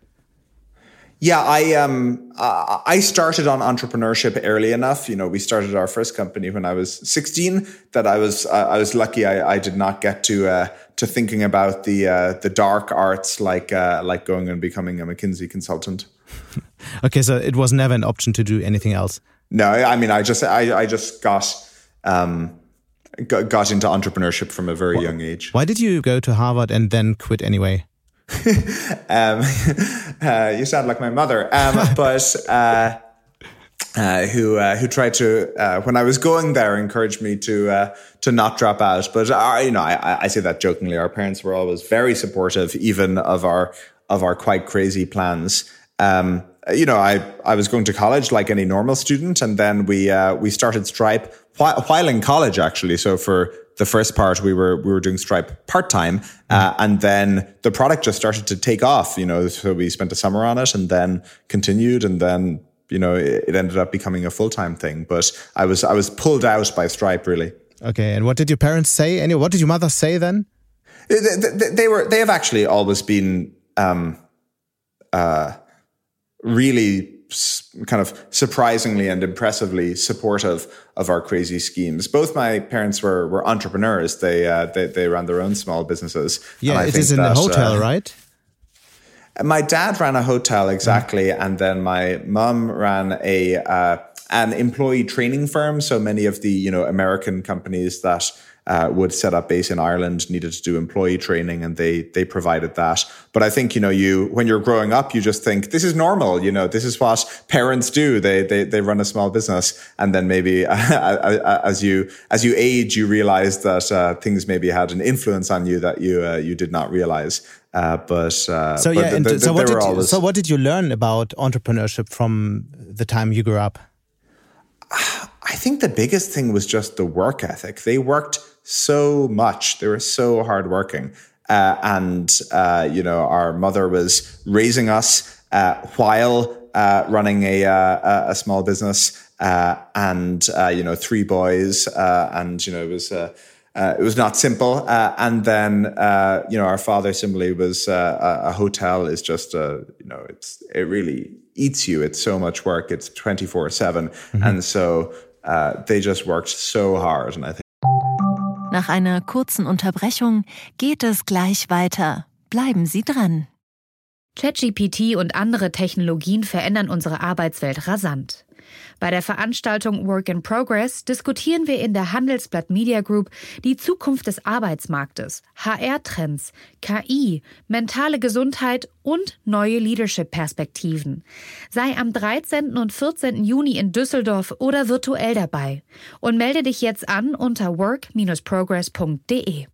Yeah, I um uh, I started on entrepreneurship early enough. You know, we started our first company when I was sixteen. That I was uh, I was lucky. I, I did not get to uh, to thinking about the uh, the dark arts like uh, like going and becoming a McKinsey consultant. Okay, so it was never an option to do anything else. No, I mean, I just I, I just got um got, got into entrepreneurship from a very why, young age. Why did you go to Harvard and then quit anyway? um, uh, you sound like my mother, um, but uh, uh, who uh, who tried to uh, when I was going there encouraged me to uh, to not drop out. But uh, you know, I, I say that jokingly. Our parents were always very supportive, even of our of our quite crazy plans. Um, you know, I, I was going to college like any normal student, and then we uh, we started Stripe while, while in college, actually. So for the first part, we were we were doing Stripe part time, uh, and then the product just started to take off. You know, so we spent a summer on it, and then continued, and then you know it, it ended up becoming a full time thing. But I was I was pulled out by Stripe, really. Okay, and what did your parents say? Anyway, what did your mother say then? They, they, they were they have actually always been. Um, uh, really kind of surprisingly and impressively supportive of our crazy schemes. Both my parents were were entrepreneurs. They uh, they, they ran their own small businesses. Yeah, it is in a hotel, uh, right? My dad ran a hotel, exactly, mm. and then my mum ran a uh, an employee training firm. So many of the you know American companies that Uh, would set up base in Ireland needed to do employee training, and they they provided that. But I think you know you when you're growing up, you just think this is normal. You know, this is what parents do. They they they run a small business, and then maybe uh, as you as you age, you realize that uh, things maybe had an influence on you that you uh, you did not realize. Uh, but uh, so but yeah, the, and the, so what did you, always... so what did you learn about entrepreneurship from the time you grew up? I think the biggest thing was just the work ethic. They worked so much. They were so hardworking. Uh, and, uh, you know, our mother was raising us uh, while uh, running a, uh, a small business. Uh, and, uh, you know, three boys. Uh, and, you know, it was... Uh, Uh, it was not simple. Uh, and then, uh, you know, our father similarly was, uh, a, a hotel is just, uh, you know, it's, it really eats you. It's so much work. It's twenty-four seven. Mm-hmm. And so, uh, they just worked so hard. And I think. Nach einer kurzen Unterbrechung geht es gleich weiter. Bleiben Sie dran. ChatGPT und andere Technologien verändern unsere Arbeitswelt rasant. Bei der Veranstaltung Work in Progress diskutieren wir in der Handelsblatt Media Group die Zukunft des Arbeitsmarktes, H R-Trends, K I, mentale Gesundheit und neue Leadership-Perspektiven. Sei am dreizehnten und vierzehnten Juni in Düsseldorf oder virtuell dabei und melde dich jetzt an unter work dash progress punkt de.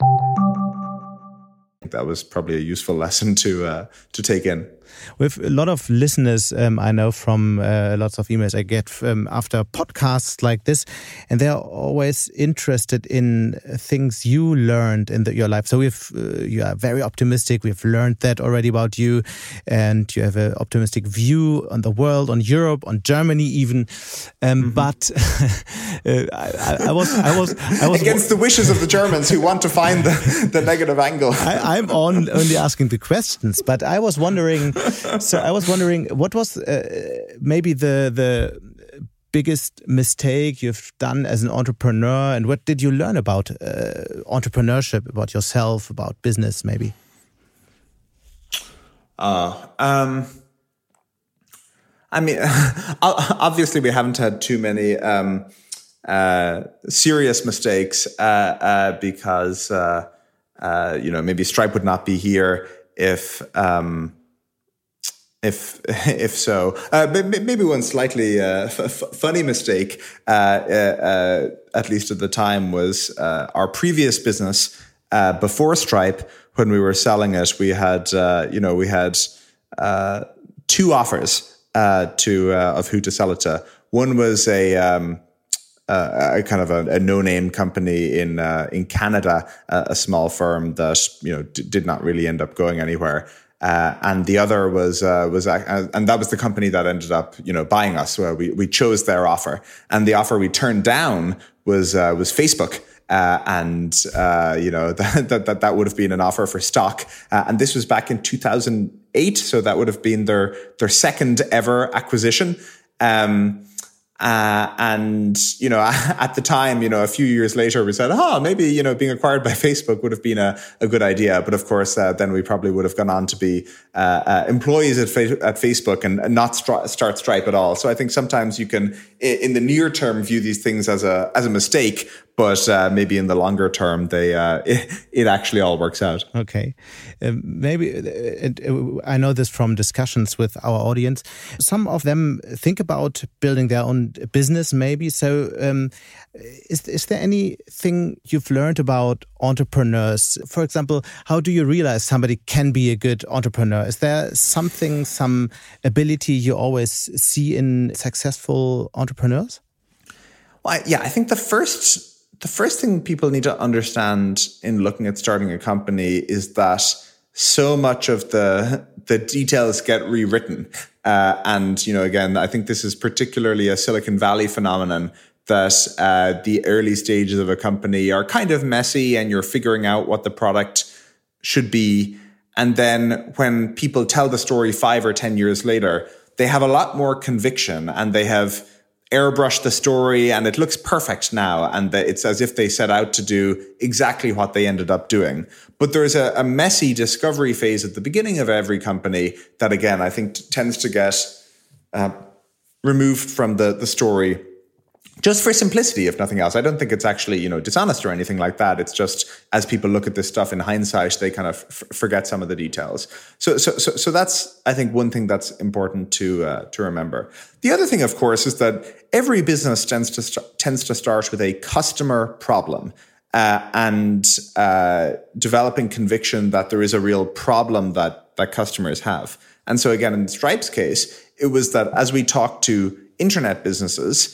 That was probably a useful lesson to uh, to take in. We have a lot of listeners, um, I know from uh, lots of emails I get um, after podcasts like this, and they're always interested in things you learned in the, your life. So we've, uh, you are very optimistic. We've learned that already about you, and you have an optimistic view on the world, on Europe, on Germany even. Um, mm-hmm. But uh, I, I was, I was, I was against the wishes of the Germans who want to find the, the negative angle. I, I'm on, only asking the questions, but I was wondering. So I was wondering, what was uh, maybe the the biggest mistake you've done as an entrepreneur, and what did you learn about uh, entrepreneurship, about yourself, about business, maybe? Uh, um, I mean, obviously we haven't had too many um, uh, serious mistakes uh, uh, because uh, uh, you know, maybe Stripe would not be here if. Um, If if so, uh, maybe one slightly uh, f- funny mistake, uh, uh, uh, at least at the time, was uh, our previous business uh, before Stripe. When we were selling it, we had uh, you know we had uh, two offers uh, to uh, of who to sell it to. One was a um, uh, a kind of a, a no-name company in uh, in Canada, uh, a small firm that you know d- did not really end up going anywhere. Uh, and the other was uh, was uh, and that was the company that ended up you know buying us. Where we we chose their offer, and the offer we turned down was uh, was Facebook, uh, and uh, you know that, that that that would have been an offer for stock. Uh, and this was back in two thousand eight, so that would have been their their second ever acquisition. Um, Uh, and, you know, at the time, you know, a few years later, we said, oh, maybe, you know, being acquired by Facebook would have been a, a good idea. But of course, uh, then we probably would have gone on to be uh, uh, employees at, fa- at Facebook and, and not stri- start Stripe at all. So I think sometimes you can, in the near term, view these things as a as a mistake. But uh, maybe in the longer term, they uh, it, it actually all works out. Okay. Um, maybe, it, it, I know this from discussions with our audience. Some of them think about building their own business, maybe. So um, is, is there anything you've learned about entrepreneurs? For example, how do you realize somebody can be a good entrepreneur? Is there something, some ability you always see in successful entrepreneurs? Well, I, yeah, I think the first... The first thing people need to understand in looking at starting a company is that so much of the the details get rewritten. Uh, and, you know, again, I think this is particularly a Silicon Valley phenomenon, that uh, the early stages of a company are kind of messy and you're figuring out what the product should be. And then when people tell the story five or ten years later, they have a lot more conviction and they have airbrush the story and it looks perfect now. And it's as if they set out to do exactly what they ended up doing. But there's a, a messy discovery phase at the beginning of every company that, again, I think t- tends to get uh, removed from the, the story just for simplicity, if nothing else. I don't think it's actually, you know, dishonest or anything like that. It's just as people look at this stuff in hindsight, they kind of f- forget some of the details. So, so, so, so that's, I think, one thing that's important to uh, to remember. The other thing, of course, is that every business tends to st- tends to start with a customer problem uh, and uh, developing conviction that there is a real problem that that customers have. And so, again, in Stripe's case, it was that as we talked to internet businesses,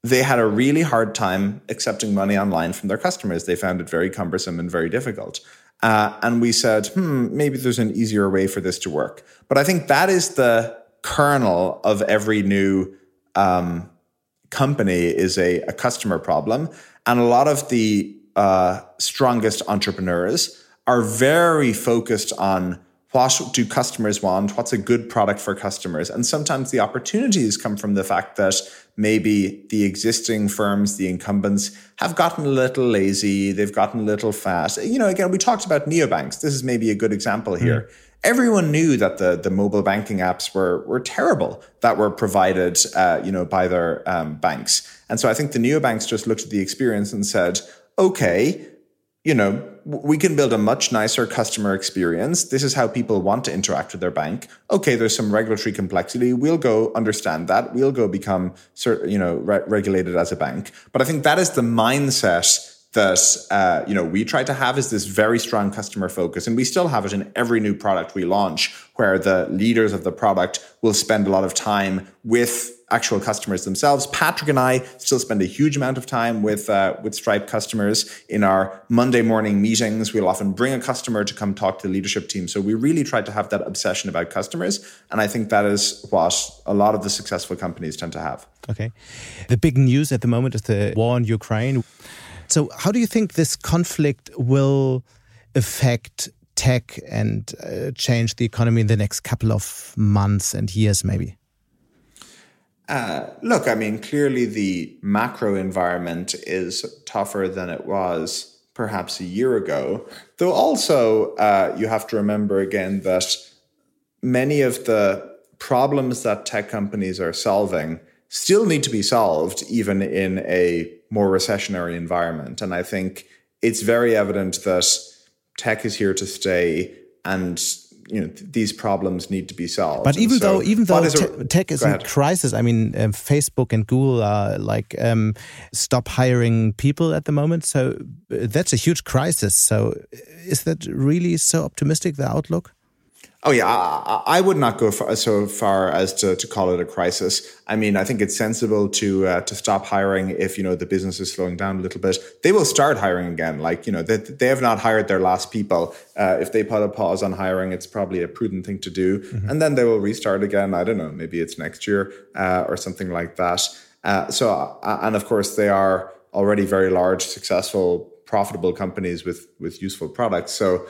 they had a really hard time accepting money online from their customers. They found it very cumbersome and very difficult. Uh, and we said, hmm, maybe there's an easier way for this to work. But I think that is the kernel of every new um, company is a, a customer problem. And a lot of the uh, strongest entrepreneurs are very focused on what do customers want, what's a good product for customers. And sometimes the opportunities come from the fact that maybe the existing firms, the incumbents, have gotten a little lazy, they've gotten a little fat. You know, again, we talked about neobanks. This is maybe a good example here. Mm. Everyone knew that the, the mobile banking apps were were terrible that were provided, uh, you know, by their um, banks. And so I think the neobanks just looked at the experience and said, okay, you know, we can build a much nicer customer experience. This is how people want to interact with their bank. Okay, there's some regulatory complexity. We'll go understand that. We'll go become, you know, re- regulated as a bank. But I think that is the mindset that, uh, you know, we try to have, is this very strong customer focus. And we still have it in every new product we launch, where the leaders of the product will spend a lot of time with actual customers themselves. Patrick and I still spend a huge amount of time with uh, with Stripe customers. In our Monday morning meetings, we'll often bring a customer to come talk to the leadership team. So we really try to have that obsession about customers. And I think that is what a lot of the successful companies tend to have. Okay. The big news at the moment is the war in Ukraine. So how do you think this conflict will affect tech and uh, change the economy in the next couple of months and years, maybe? Uh, look, I mean, clearly the macro environment is tougher than it was perhaps a year ago. Though also uh, you have to remember again that many of the problems that tech companies are solving still need to be solved even in a more recessionary environment. And I think it's very evident that tech is here to stay, and you know, th- these problems need to be solved. But even so, though even though is te- a, tech is in crisis, I mean, um, Facebook and Google are like um, stop hiring people at the moment. So that's a huge crisis. So is that really so optimistic, the outlook? Oh, yeah, I, I would not go far, so far as to, to call it a crisis. I mean, I think it's sensible to uh, to stop hiring if, you know, the business is slowing down a little bit. They will start hiring again. Like, you know, they, they have not hired their last people. Uh, if they put a pause on hiring, it's probably a prudent thing to do. Mm-hmm. And then they will restart again. I don't know, maybe it's next year uh, or something like that. Uh, so, uh, and of course, they are already very large, successful, profitable companies with, with useful products. So,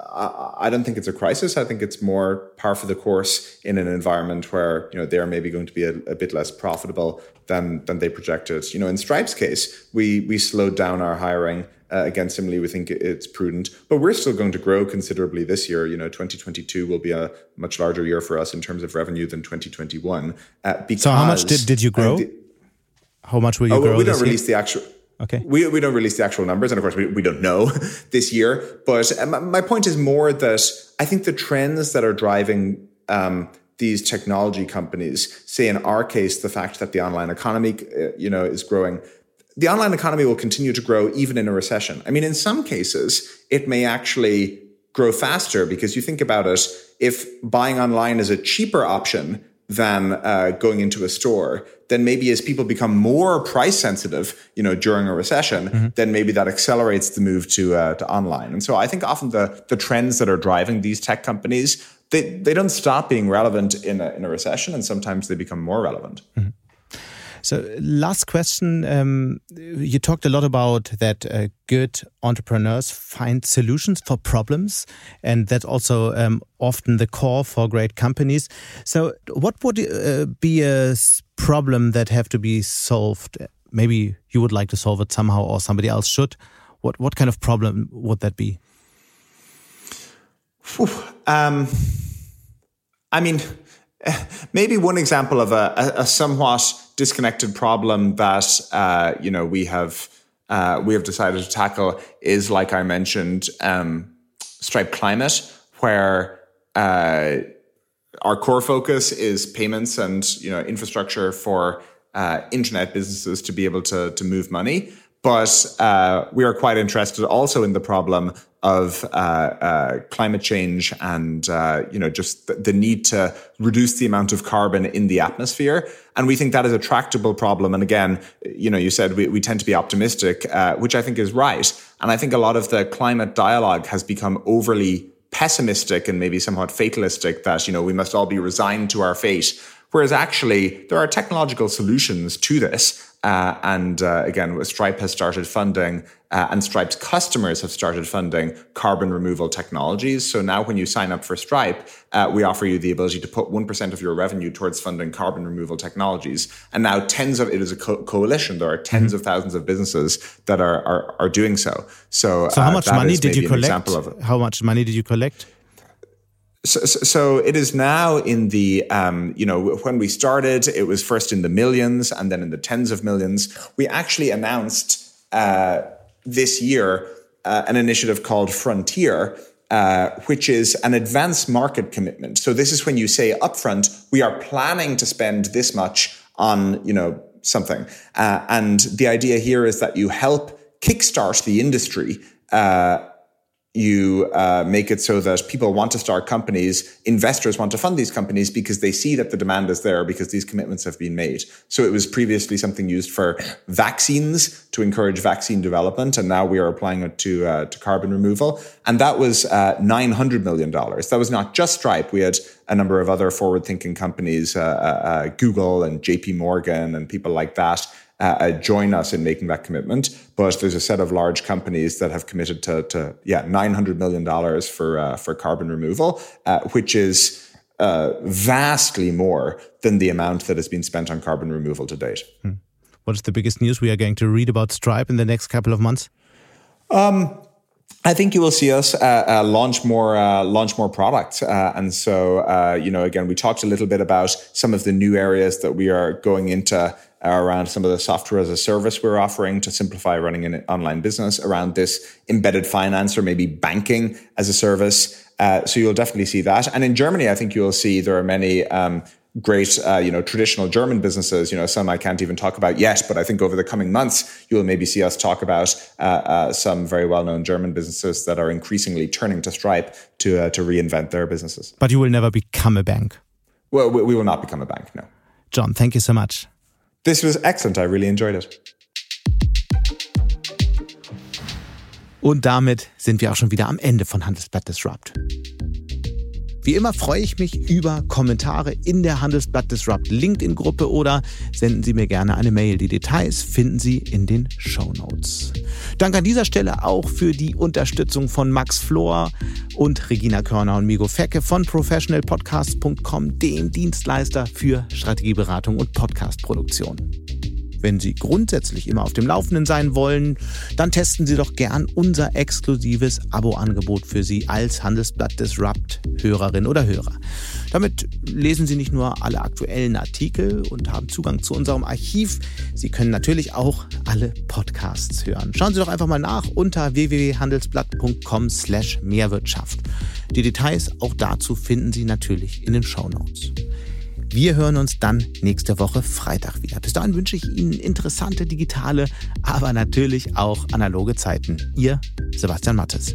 I don't think it's a crisis. I think it's more par for the course in an environment where, you know, they're maybe going to be a, a bit less profitable than than they projected. You know, in Stripe's case, we we slowed down our hiring. Uh, again, similarly, we think it's prudent, but we're still going to grow considerably this year. You know, twenty twenty-two will be a much larger year for us in terms of revenue than twenty twenty-one. Uh, because, so how much did, did you grow? The, how much will you oh, grow We this don't release year? the actual... Okay. We we don't release the actual numbers, and of course we, we don't know this year. But my point is more that I think the trends that are driving um, these technology companies, say in our case, the fact that the online economy, uh, you know, is growing, the online economy will continue to grow even in a recession. I mean, in some cases, it may actually grow faster because you think about it, if buying online is a cheaper option than uh, going into a store, then maybe as people become more price sensitive, you know, during a recession, mm-hmm. then maybe that accelerates the move to uh, to online. And so I think often the the trends that are driving these tech companies, they they don't stop being relevant in a in a recession, and sometimes they become more relevant. Mm-hmm. So last question, um, you talked a lot about that uh, good entrepreneurs find solutions for problems, and that's also um, often the core for great companies. So what would uh, be a problem that have to be solved? Maybe you would like to solve it somehow, or somebody else should. What what kind of problem would that be? Um, I mean, maybe one example of a, a, a somewhat disconnected problem that uh, you know we have uh, we have decided to tackle is, like I mentioned, um, Stripe Climate, where uh, our core focus is payments and you know infrastructure for uh, internet businesses to be able to to move money. But uh, we are quite interested also in the problem of uh, uh, climate change and, uh, you know, just the, the need to reduce the amount of carbon in the atmosphere. And we think that is a tractable problem. And again, you know, you said we, we tend to be optimistic, uh, which I think is right. And I think a lot of the climate dialogue has become overly pessimistic and maybe somewhat fatalistic that, you know, we must all be resigned to our fate. Whereas actually there are technological solutions to this. Uh, and uh, again, Stripe has started funding uh, and Stripe's customers have started funding carbon removal technologies. So now when you sign up for Stripe, uh, we offer you the ability to put one percent of your revenue towards funding carbon removal technologies. And now tens of, it is a co- coalition. There are tens mm-hmm. of thousands of businesses that are are, are doing so. So, so how much uh, money did you collect? How much money did you collect? So, so it is now in the, um, you know, when we started, it was first in the millions and then in the tens of millions. We actually announced uh, this year uh, an initiative called Frontier, uh, which is an advanced market commitment. So this is when you say upfront, we are planning to spend this much on, you know, something. Uh, and the idea here is that you help kickstart the industry. Uh, You uh, make it so that people want to start companies, investors want to fund these companies because they see that the demand is there because these commitments have been made. So it was previously something used for vaccines to encourage vaccine development, and now we are applying it to uh, to carbon removal. And that was uh, nine hundred million dollars. That was not just Stripe. We had a number of other forward-thinking companies, uh, uh, Google and J P Morgan and people like that, Uh, join us in making that commitment. But there's a set of large companies that have committed to, to yeah, nine hundred million dollars for uh, for carbon removal, uh, which is uh, vastly more than the amount that has been spent on carbon removal to date. Hmm. What is the biggest news we are going to read about Stripe in the next couple of months? Um, I think you will see us uh, uh, launch more uh, launch more products, uh, and so uh, you know, again, we talked a little bit about some of the new areas that we are going into uh, around some of the software as a service we're offering to simplify running an online business, around this embedded finance or maybe banking as a service. Uh, so you'll definitely see that, and in Germany, I think you will see there are many Um, great, uh, you know, traditional German businesses, you know, some I can't even talk about yet, but I think over the coming months, you will maybe see us talk about uh, uh, some very well-known German businesses that are increasingly turning to Stripe to uh, to reinvent their businesses. But you will never become a bank? Well, we, we will not become a bank, no. John, thank you so much. This was excellent. I really enjoyed it. Und damit sind wir auch schon wieder am Ende von Handelsblatt Disrupt. Wie immer freue ich mich über Kommentare in der Handelsblatt Disrupt LinkedIn-Gruppe oder senden Sie mir gerne eine Mail. Die Details finden Sie in den Shownotes. Danke an dieser Stelle auch für die Unterstützung von Max Flor und Regina Körner und Migo Fecke von professional podcasts punkt com, dem Dienstleister für Strategieberatung und Podcastproduktion. Wenn Sie grundsätzlich immer auf dem Laufenden sein wollen, dann testen Sie doch gern unser exklusives Abo-Angebot für Sie als Handelsblatt Disrupt Hörerin oder Hörer. Damit lesen Sie nicht nur alle aktuellen Artikel und haben Zugang zu unserem Archiv, Sie können natürlich auch alle Podcasts hören. Schauen Sie doch einfach mal nach unter w w w punkt handelsblatt punkt com slash Mehrwirtschaft. Die Details auch dazu finden Sie natürlich in den Shownotes. Wir hören uns dann nächste Woche Freitag wieder. Bis dahin wünsche ich Ihnen interessante digitale, aber natürlich auch analoge Zeiten. Ihr Sebastian Mattes.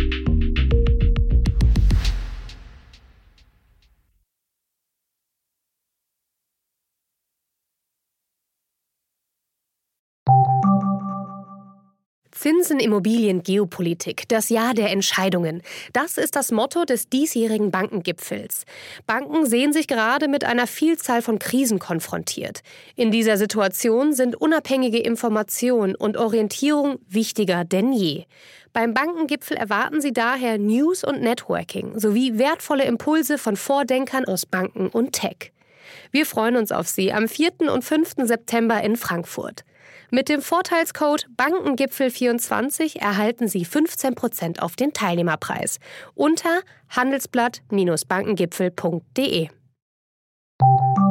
Zinsen, Immobilien, Geopolitik, das Jahr der Entscheidungen. Das ist das Motto des diesjährigen Bankengipfels. Banken sehen sich gerade mit einer Vielzahl von Krisen konfrontiert. In dieser Situation sind unabhängige Information und Orientierung wichtiger denn je. Beim Bankengipfel erwarten Sie daher News und Networking sowie wertvolle Impulse von Vordenkern aus Banken und Tech. Wir freuen uns auf Sie am vierten und fünften September in Frankfurt. Mit dem Vorteilscode Bankengipfel vierundzwanzig erhalten Sie fünfzehn Prozent auf den Teilnehmerpreis unter handelsblatt Bindestrich bankengipfel punkt de.